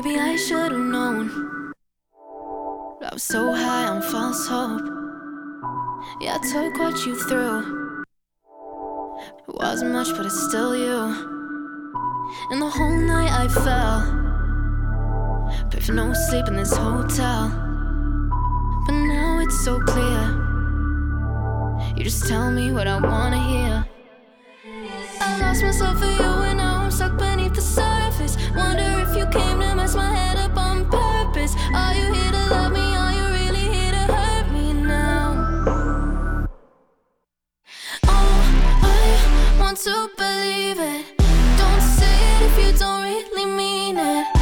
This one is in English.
maybe I should've known. I was so high on false hope. Yeah, I took what you threw. It wasn't much, but it's still you. And the whole night I fell, prayed for no sleep in this hotel. But now it's so clear, you just tell me what I wanna hear. I lost myself for you and now I'm stuck beneath the surface. Wonder if you came to mess my head up on purpose. Are you here to love me? Are you really here to hurt me now? Oh, I want to believe it. Don't say it if you don't really mean it.